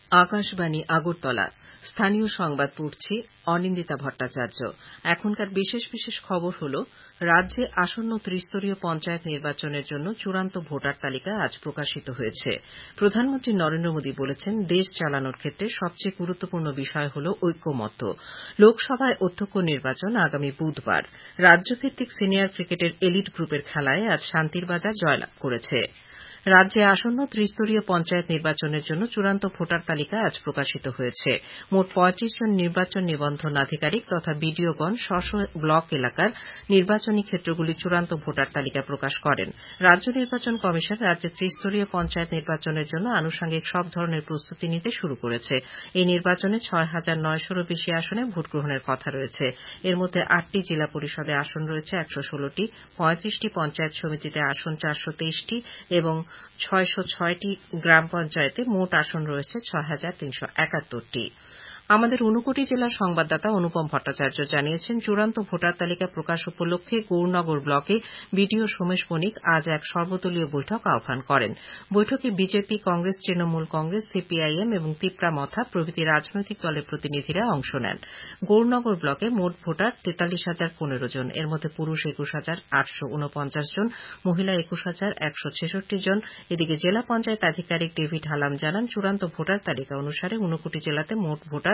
আকাশবাণী আগরতলা স্থানীয় সংবাদ পড়ছি অনিন্দিতা ভট্টাচার্য। এখনকার বিশেষ বিশেষ খবর হল, রাজ্যে আসন্ন ত্রিস্তরীয় পঞ্চায়েত নির্বাচনের জন্য চূড়ান্ত ভোটার তালিকা আজ প্রকাশিত হয়েছে। প্রধানমন্ত্রী নরেন্দ্র মোদী বলেছেন, দেশ চালানোর ক্ষেত্রে সবচেয়ে গুরুত্বপূর্ণ বিষয় হল ঐক্যমত্য। লোকসভায় অধ্যক্ষ নির্বাচন আগামী বুধবার। রাজ্যভিত্তিক সিনিয়র ক্রিকেটের এলিট গ্রুপের খেলায় আজ শান্তির বাজার জয়লাভ করেছে। রাজ্যে আসন্ন ত্রিস্তরীয় পঞ্চায়েত নির্বাচনের জন্য চূড়ান্ত ভোটার তালিকা আজ প্রকাশিত হয়েছে। মোট ৩৫ জন নির্বাচন নিবন্ধন আধিকারিক তথা বিডিওগণ স্ব ব্লক এলাকার নির্বাচনী ক্ষেত্রগুলি চূড়ান্ত ভোটার তালিকা প্রকাশ করেন। রাজ্য নির্বাচন কমিশন রাজ্যে ত্রিস্তরীয় পঞ্চায়েত নির্বাচনের জন্য আনুষঙ্গিক সব ধরনের প্রস্তুতি নিতে শুরু করেছে। এই নির্বাচনে ৬,৯০০-রও বেশি আসনে ভোট গ্রহণের কথা রয়েছে। এর মধ্যে ৮টি জেলা পরিষদে আসন রয়েছে ১১৬টি, ৩৫টি পঞ্চায়েত সমিতিতে আসন ৪২৩টি এবং ৬০৬টি গ্রাম পঞ্চায়েতে মোট আসন রয়েছে ৬,৩৭১টি। আমাদের ঊনকোটি জেলার সংবাদদাতা অনুপম ভট্টাচার্য জানিয়েছেন, চূড়ান্ত ভোটার তালিকা প্রকাশ উপলক্ষে গৌরনগর ব্লকে বিডিও সোমেশ বণিক আজ এক সর্বদলীয় বৈঠক আহ্বান করেন। বৈঠকে বিজেপি, কংগ্রেস, তৃণমূল কংগ্রেস, সিপিআইএম এবং তিপ্রা মথা প্রভৃতি রাজনৈতিক দলের প্রতিনিধিরা অংশ নেন। গৌরনগর ব্লকে মোট ভোটার ৪৩,০১৫ জন। এর মধ্যে পুরুষ ২১,৮৪৯ জন, মহিলা ২১,১৬৬ জন। এদিকে জেলা পঞ্চায়েত আধিকারিক ডেভিড হালাম জানান, চূড়ান্ত ভোটার তালিকা অনুসারে ঊনকোটি জেলাতে মোট ভোটার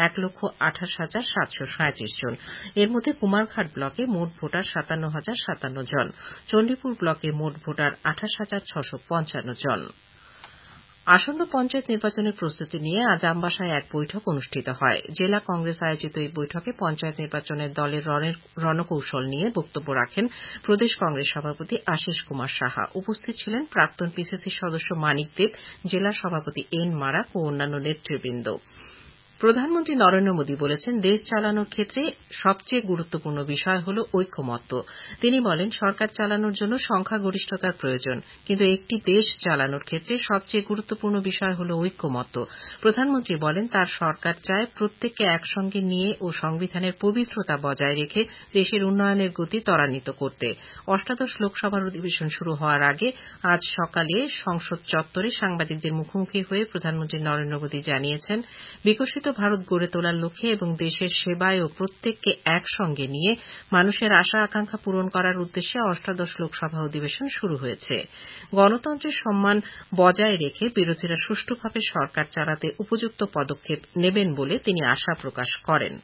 ১,২৮,৭৩৭ জন। এর মধ্যে কুমারঘাট ব্লকে মোট ভোটার ৫৭,০৫৭ জন। চণ্ডীপুর ব্লকে মোট ভোটার ২৮,৬৫৫ জন। আসন্ন পঞ্চায়েত নির্বাচনের প্রস্তুতি নিয়ে আজ আমবাসায় এক বৈঠক অনুষ্ঠিত হয়। জেলা কংগ্রেস আয়োজিত এই বৈঠকে পঞ্চায়েত নির্বাচনের দলের রণকৌশল নিয়ে বক্তব্য রাখেন প্রদেশ কংগ্রেস সভাপতি আশিস কুমার সাহা। উপস্থিত ছিলেন প্রাক্তন পিসিসি সদস্য মানিক দেব, জেলা সভাপতি এন মারাক ও অন্যান্য নেতৃবৃন্দ। প্রধানমন্ত্রী নরেন্দ্র মোদী বলেছেন, দেশ চালানোর ক্ষেত্রে সবচেয়ে গুরুত্বপূর্ণ বিষয় হল ঐক্যমত্য। তিনি বলেন, সরকার চালানোর জন্য সংখ্যাগরিষ্ঠতার প্রয়োজন, কিন্তু একটি দেশ চালানোর ক্ষেত্রে সবচেয়ে গুরুত্বপূর্ণ বিষয় হল ঐক্যমত্য। প্রধানমন্ত্রী বলেন, তার সরকার চায় প্রত্যেককে একসঙ্গে নিয়ে ও সংবিধানের পবিত্রতা বজায় রেখে দেশের উন্নয়নের গতি ত্বরান্বিত করতে। অষ্টাদশ লোকসভার অধিবেশন শুরু হওয়ার আগে আজ সকালে সংসদ চত্বরে সাংবাদিকদের মুখোমুখি হয়ে প্রধানমন্ত্রী নরেন্দ্র মোদী জানিয়েছেন, বিকশিত ভারত গড়ে তোলার লক্ষ্যে এবং দেশের সেবায় ও প্রত্যেককে একসঙ্গে নিয়ে মানুষের আশা আকাঙ্ক্ষা পূরণ করার উদ্দেশ্যে অষ্টাদশ লোকসভা অধিবেশন শুরু হয়েছে। গণতন্ত্রের সম্মান বজায় রেখে বিরোধীরা সুষ্ঠুভাবে সরকার চালাতে উপযুক্ত পদক্ষেপ নেবেন বলে তিনি আশা প্রকাশ করেন।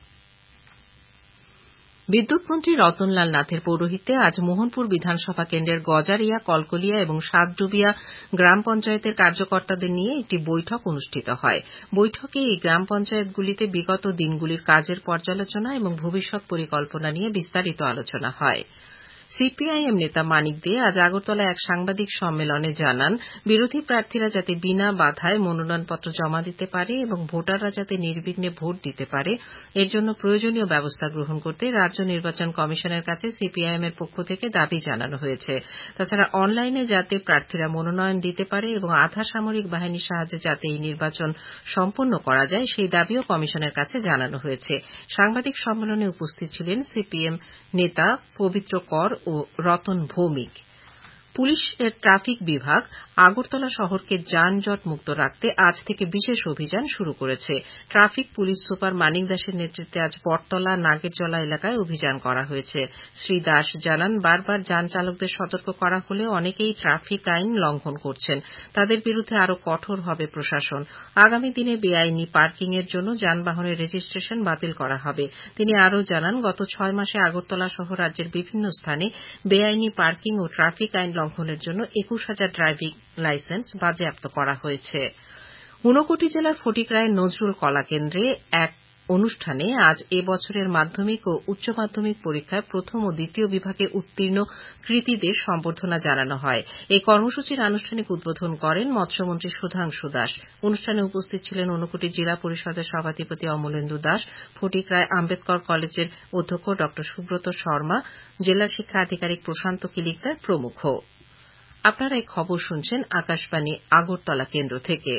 বিদ্যুৎমন্ত্রী রতনলাল নাথের পৌরোহিত্যে আজ মোহনপুর বিধানসভা কেন্দ্রের গজারিয়া, কলকলিয়া এবং সাতডুবিয়া গ্রাম পঞ্চায়েতের কার্যকর্তাদের নিয়ে একটি বৈঠক অনুষ্ঠিত হয়। বৈঠকে এই গ্রাম পঞ্চায়েতগুলিতে বিগত দিনগুলির কাজের পর্যালোচনা এবং ভবিষ্যৎ পরিকল্পনা নিয়ে বিস্তারিত আলোচনা হয়। সিপিআইএম নেতা মানিক দে আজ আগরতলায় এক সাংবাদিক সম্মেলনে জানান, বিরোধী প্রার্থীরা যাতে বিনা বাধায় মনোনয়নপত্র জমা দিতে পারে এবং ভোটাররা যাতে নির্বিঘ্নে ভোট দিতে পারে, এর জন্য প্রয়োজনীয় ব্যবস্থা গ্রহণ করতে রাজ্য নির্বাচন কমিশনের কাছে সিপিআইএম এর পক্ষ থেকে দাবি জানানো হয়েছে। তাছাড়া অনলাইনে যাতে প্রার্থীরা মনোনয়ন দিতে পারে এবং আধা সামরিক বাহিনীর সাহায্যে যাতে এই নির্বাচন সম্পন্ন করা যায়, সেই দাবিও কমিশনের কাছে জানানো হয়েছে। সাংবাদিক সম্মেলনে উপস্থিত ছিলেন সিপিএম নেতা পবিত্র কর ও রতন ভৌমিক। পুলিশের ট্রাফিক বিভাগ আগরতলা শহরকে যানজট মুক্ত রাখতে আজ থেকে বিশেষ অভিযান শুরু করেছে। ট্রাফিক পুলিশ সুপার মানিক দাসের নেতৃত্বে আজ বটতলা, নাগেরজলা এলাকায় অভিযান করা হয়েছে। শ্রী দাস জানান, বারবার যান চালকদের সতর্ক করা হলেও অনেকেই ট্রাফিক আইন লঙ্ঘন করছেন। তাদের বিরুদ্ধে আরও কঠোর হবে প্রশাসন। আগামী দিনে বেআইনি পার্কিং এর জন্য যানবাহনের রেজিস্ট্রেশন বাতিল করা হবে। তিনি আরও জানান, গত ৬ মাসে আগরতলা সহ রাজ্যের বিভিন্ন স্থানে বেআইনি পার্কিং ও ট্রাফিক আইন লঙ্ঘনের জন্য ২১,০০০ ড্রাইভিং লাইসেন্স বাজেয়াপ্ত করা হয়েছে। ঊনকোটি জেলার ফটিকরায়ের নজরুল কলা কেন্দ্রে এক অনুষ্ঠানে আজ এ বছরের মাধ্যমিক ও উচ্চ মাধ্যমিক পরীক্ষায় প্রথম ও দ্বিতীয় বিভাগে উত্তীর্ণ কৃতীদের সম্বর্ধনা জানানো হয়। এই কর্মসূচির আনুষ্ঠানিক উদ্বোধন করেন মৎস্যমন্ত্রী সুধাংশু দাস। অনুষ্ঠানে উপস্থিত ছিলেন ঊনকোটি জেলা পরিষদের সভাধিপতি অমলেন্দু দাস, ফটিকরায় আম্বেদকর কলেজের অধ্যক্ষ ড সুব্রত শর্মা, জেলা শিক্ষা আধিকারিক প্রশান্ত কিলিকদার প্রমুখ। আপনারা এই খবর শুনছেন আকাশবাণী আগরতলা কেন্দ্র থেকে।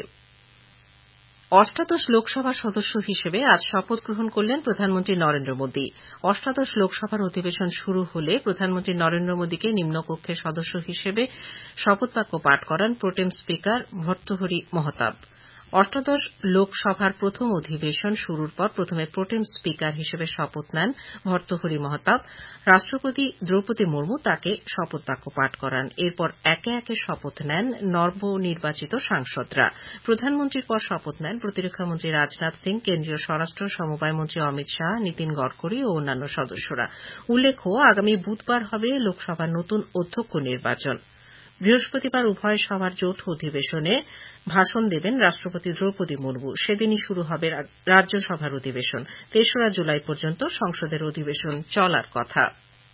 অষ্টাদশ লোকসভার সদস্য হিসেবে আজ শপথ গ্রহণ করলেন প্রধানমন্ত্রী নরেন্দ্র মোদী। অষ্টাদশ লোকসভার অধিবেশন শুরু হলে প্রধানমন্ত্রী নরেন্দ্র মোদীকে নিম্নকক্ষের সদস্য হিসেবে শপথবাক্য পাঠ করান প্রোটেম স্পিকার ভর্তৃহরি মহতাব। অষ্টাদশ লোকসভার প্রথম অধিবেশন শুরুর পর প্রথমে প্রোটেম স্পিকার হিসেবে শপথ নেন ভর্তৃহরি মহতাব। রাষ্ট্রপতি দ্রৌপদী মুর্মু তাকে শপথ বাক্য পাঠ করান। এরপর একে একে শপথ নেন নবনির্বাচিত সাংসদরা। প্রধানমন্ত্রীর পর শপথ নেন প্রতিরক্ষামন্ত্রী রাজনাথ সিং, কেন্দ্রীয় স্বরাষ্ট্র সমবায় মন্ত্রী অমিত শাহ, নীতিন গডকরি ও অন্যান্য সদস্যরা। উল্লেখ্য, আগামী বুধবার হবে লোকসভার নতুন অধ্যক্ষ নির্বাচন। বৃহস্পতিবার উভয় সভার যৌথ অধিবেশনে ভাষণ দেবেন রাষ্ট্রপতি দ্রৌপদী মুর্মু। সেদিনই শুরু হবে রাজ্যসভার অধিবেশন। ৩রা জুলাই পর্যন্ত সংসদের অধিবেশন চলার কথা।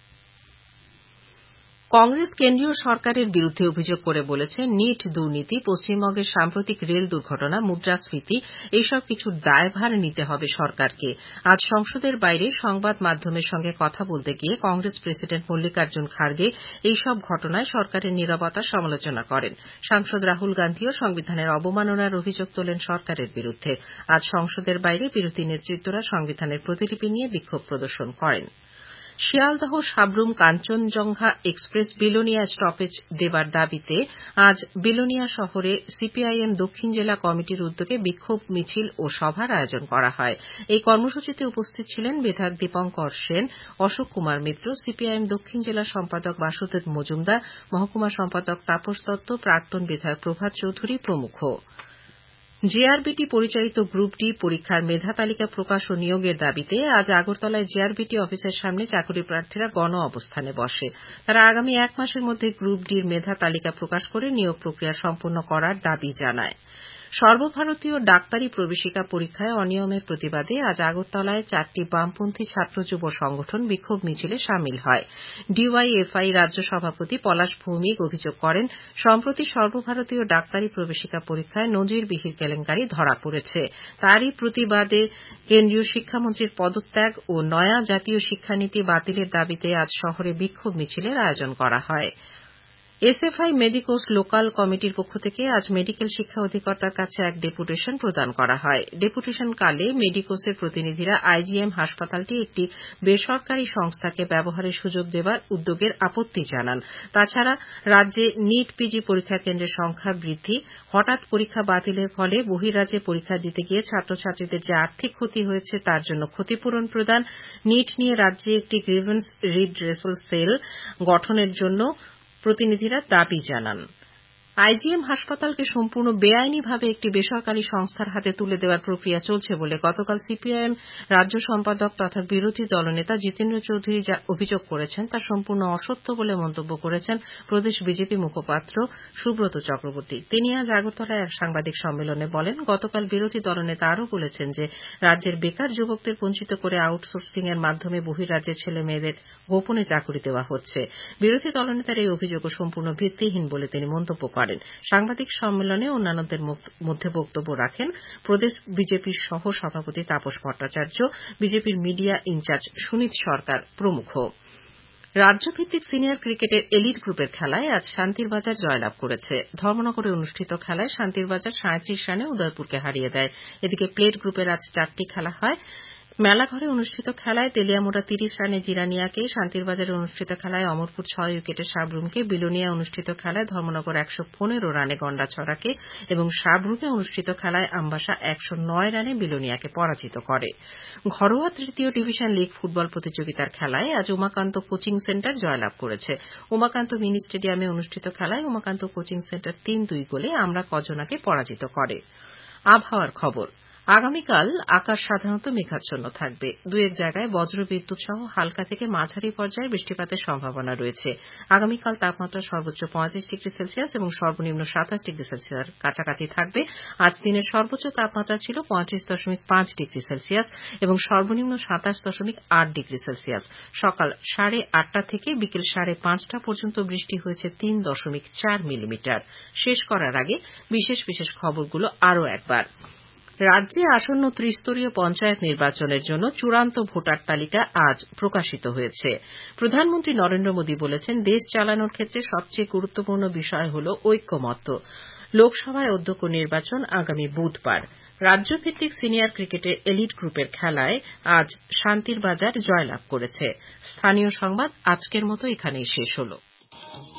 কংগ্রেস কেন্দ্রীয় সরকারের বিরুদ্ধে অভিযোগ করে বলেছে, নিট দুর্নীতি, পশ্চিমবঙ্গের সাম্প্রতিক রেল দুর্ঘটনা, মুদ্রাস্ফীতি এইসব কিছুর দায়ভার নিতে হবে সরকারকে। আজ সংসদের বাইরে সংবাদ মাধ্যমের সঙ্গে কথা বলতে গিয়ে কংগ্রেস প্রেসিডেন্ট মল্লিকার্জুন খার্গে এইসব ঘটনায় সরকারের নীরবতার সমালোচনা করেন। সাংসদ রাহুল গান্ধীও সংবিধানের অবমাননার অভিযোগ তোলেন সরকারের বিরুদ্ধে। আজ সংসদের বাইরে বিরোধী নেতৃত্বরা সংবিধানের প্রতিলিপি নিয়ে বিক্ষোভ প্রদর্শন করেন। শিয়ালদহ সাব্রুম কাঞ্চনজঙ্ঘা এক্সপ্রেস বিলোনিয়া স্টপেজ দেবার দাবিতে আজ বিলোনিয়া শহরে সিপিআইএম দক্ষিণ জেলা কমিটির উদ্যোগে বিক্ষোভ মিছিল ও সভার আয়োজন করা হয়। এই কর্মসূচিতে উপস্থিত ছিলেন বিধায়ক দীপঙ্কর সেন, অশোক কুমার মিত্র, সিপিআইএম দক্ষিণ জেলা সম্পাদক বাসুদেব মজুমদার, মহকুমা সম্পাদক তাপস দত্ত, প্রাক্তন বিধায়ক প্রভাত চৌধুরী প্রমুখ। জেআরবিটি পরিচালিত গ্রুপ ডি পরীক্ষার মেধা তালিকা প্রকাশ ও নিয়োগের দাবিতে আজ আগরতলায় জেআরবিটি অফিসের সামনে চাকরি প্রার্থীরা গণ অবস্থানে বসে। তারা আগামী 1 মাসের মধ্যে গ্রুপ ডির মেধা তালিকা প্রকাশ করে নিয়োগ প্রক্রিয়া সম্পন্ন করার দাবি জানায়। সর্বভারতীয় ডাক্তারি প্রবেশিকা পরীক্ষায় অনিয়মের প্রতিবাদে আজ আগরতলায় 4টি বামপন্থী ছাত্র যুব সংগঠন বিক্ষোভ মিছিলে সামিল হয়। ডিওয়াইএফআই রাজ্য সভাপতি পলাশ ভৌমিক অভিযোগ করেন, সম্প্রতি সর্বভারতীয় ডাক্তারি প্রবেশিকা পরীক্ষায় নজিরবিহীন কেলেঙ্কারি ধরা পড়েছে। তারই প্রতিবাদে কেন্দ্রীয় শিক্ষামন্ত্রীর পদত্যাগ ও নয়া জাতীয় শিক্ষানীতি বাতিলের দাবিতে আজ শহরে বিক্ষোভ মিছিলের আয়োজন করা হয়। এসএফআই মেডিকোস লোকাল কমিটির পক্ষ থেকে আজ মেডিকেল শিক্ষা অধিকর্তার কাছে এক ডেপুটেশন প্রদান করা হয়। ডেপুটেশনকালে মেডিকোসের প্রতিনিধিরা আইজিএম হাসপাতালটি একটি বেসরকারি সংস্থাকে ব্যবহারের সুযোগ দেবার উদ্যোগের আপত্তি জানান। তাছাড়া রাজ্যে নিট পিজি পরীক্ষা কেন্দ্রের সংখ্যা বৃদ্ধি, হঠাৎ পরীক্ষা বাতিলের ফলে বহির্রাজ্যে পরীক্ষা দিতে গিয়ে ছাত্রছাত্রীদের যে আর্থিক ক্ষতি হয়েছে তার জন্য ক্ষতিপূরণ প্রদান, নিট নিয়ে রাজ্যে একটি গ্রিভেন্স রিড্রেসাল সেল গঠনের জন্য প্রতিনিধিরা দাবি জানান। আইজিএম হাসপাতালকে সম্পূর্ণ বেআইনিভাবে একটি বেসরকারি সংস্থার হাতে তুলে দেওয়ার প্রক্রিয়া চলছে বলে গতকাল সিপিআইএম রাজ্য সম্পাদক তথা বিরোধী দলনেতা জিতেন্দ্র চৌধুরী যা অভিযোগ করেছেন তা সম্পূর্ণ অসত্য বলে মন্তব্য করেছেন প্রদেশ বিজেপি মুখপাত্র সুব্রত চক্রবর্তী। তিনি আজ আগরতলায় এক সাংবাদিক সম্মেলনে বলেন, গতকাল বিরোধী দলনেতা আরও বলেছেন যে রাজ্যের বেকার যুবকদের বঞ্চিত করে আউটসোর্সিং এর মাধ্যমে বহির্রাজ্যের ছেলে মেয়েদের গোপনে চাকরি দেওয়া হচ্ছে। বিরোধী দলনেতার এই অভিযোগও সম্পূর্ণ ভিত্তিহীন বলে তিনি মন্তব্য করেন। সাংবাদিক সম্মেলনে অন্যান্যদের মধ্যে বক্তব্য রাখেন প্রদেশ বিজেপির সহ সভাপতি তাপস ভট্টাচার্য, বিজেপির মিডিয়া ইনচার্জ সুনীত সরকার প্রমুখ। রাজ্যভিত্তিক সিনিয়র ক্রিকেটের এলিট গ্রুপের খেলায় আজ শান্তিরবাজার জয়লাভ করেছে। ধর্মনগরে অনুষ্ঠিত খেলায় শান্তিরবাজার 37 রানে উদয়পুরকে হারিয়ে দেয়। এদিকে প্লেট গ্রুপের আজ 4টি খেলা হয়। মেলাঘরে অনুষ্ঠিত খেলায় তেলিয়ামুড়া 30 রানে জিরানিয়াকে, শান্তিরবাজারে অনুষ্ঠিত খেলায় অমরপুর 6 উইকেটে সাব্রুমকে, বিলোনিয়ায় অনুষ্ঠিত খেলায় ধর্মনগর 115 রানে গন্ডাছড়াকে এবং সাব্রুমে অনুষ্ঠিত খেলায় আমবাসা 109 রানে বিলোনিয়াকে পরাজিত করে। ঘরোয়া তৃতীয় ডিভিশন লীগ ফুটবল প্রতিযোগিতার খেলায় আজ উমাকান্ত কোচিং সেন্টার জয়লাভ করেছে। উমাকান্ত মিনি স্টেডিয়ামে অনুষ্ঠিত খেলায় উমাকান্ত কোচিং সেন্টার 3-2 গোলে আমরা কজনাকে পরাজিত করে। আবহাওয়ার খবর। আগামীকাল আকাশ সাধারণত মেঘাচ্ছন্ন থাকবে। 2-1 জায়গায় বজ্রবিদ্যুৎ সহ হালকা থেকে মাঝারি পর্যায়ে বৃষ্টিপাতের সম্ভাবনা রয়েছে। আগামীকাল তাপমাত্রা সর্বোচ্চ 35 ডিগ্রি সেলসিয়াস এবং সর্বনিম্ন 27 ডিগ্রি সেলসিয়াস কাছাকাছি থাকবে। আজ দিনের সর্বোচ্চ তাপমাত্রা ছিল 35.5 ডিগ্রি সেলসিয়াস এবং সর্বনিম্ন 27.8 ডিগ্রি সেলসিয়াস। সকাল 8:30 থেকে বিকেল 5:30 পর্যন্ত বৃষ্টি হয়েছে 3.4 মিলিমিটার। শেষ করার আগে বিশেষ বিশেষ খবরগুলো আরও একবার। রাজ্যে আসন্ন ত্রিস্তরীয় পঞ্চায়েত নির্বাচনের জন্য চূড়ান্ত ভোটার তালিকা আজ প্রকাশিত হয়েছে। প্রধানমন্ত্রী নরেন্দ্র মোদী বলেছেন, দেশ চালানোর ক্ষেত্রে সবচেয়ে গুরুত্বপূর্ণ বিষয় হল ঐক্যমত্য। লোকসভায় অধ্যক্ষ নির্বাচন আগামী বুধবার। রাজ্যভিত্তিক সিনিয়র ক্রিকেটের এলিট গ্রুপের খেলায় আজ শান্তিরবাজার জয়লাভ করেছে। স্থানীয় সংবাদ আজকের মতো এখানেই শেষ হল।